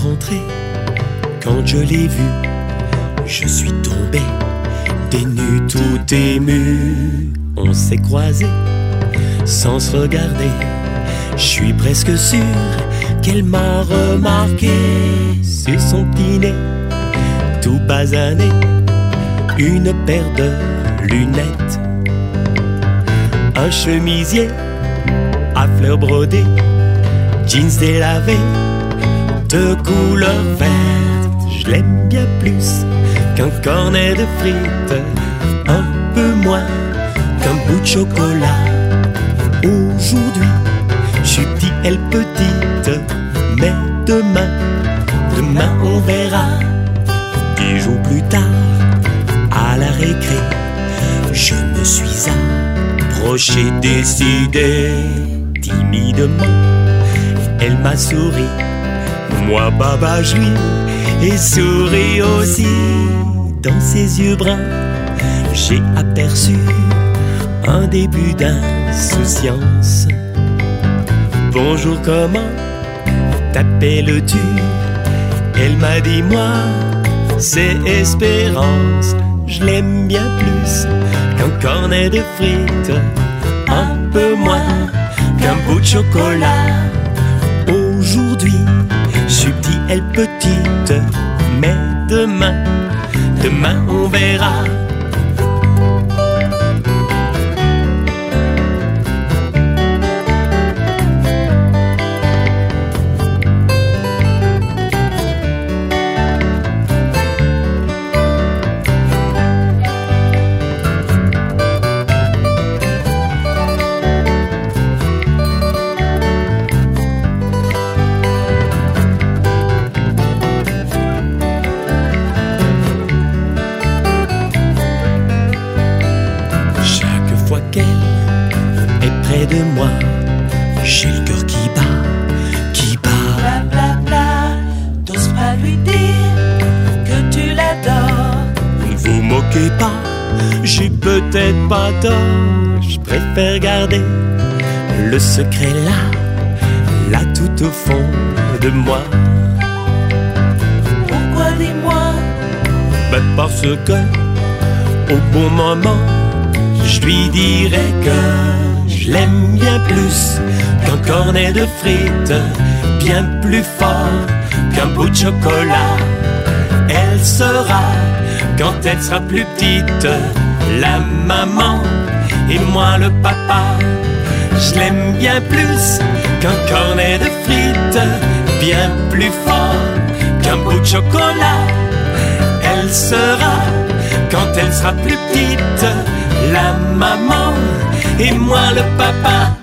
rentré, quand je l'ai vu, je suis tombé, des nues tout ému. On s'est croisés, sans se regarder. Je suis presque sûr qu'elle m'a remarqué. Sur son petit nez, tout basané, une paire de lunettes, un chemisier à fleurs brodées, jeans délavés de couleur verte. Je l'aime bien plus qu'un cornet de frites, un peu moins qu'un bout de chocolat. Aujourd'hui, je suis petit, elle petite, mais demain on verra. 10 jours plus tard, à la récré, je me suis approché, décidé, timidement. Elle m'a souri, moi baba je lui ai souri aussi. Dans ses yeux bruns, j'ai aperçu un début d'insouciance. Bonjour, comment t'appelles-tu? Elle m'a dit, moi, c'est Espérance. Je l'aime bien plus qu'un cornet de frites, un peu moins qu'un bout de chocolat. Aujourd'hui, je suis petit, elle petite, mais demain on verra. De moi, j'ai le cœur qui bat. Bla bla bla, t'oses pas lui dire que tu l'adores. Ne vous moquez pas, j'ai peut-être pas tort. Je préfère garder le secret là tout au fond de moi. Pourquoi, dis-moi? Ben parce que au bon moment, je lui dirai que je l'aime bien plus qu'un cornet de frites, bien plus fort qu'un bout de chocolat. Elle sera, quand elle sera plus petite, la maman et moi le papa. Je l'aime bien plus qu'un cornet de frites, bien plus fort qu'un bout de chocolat. Elle sera, quand elle sera plus petite, la maman et moi le papa.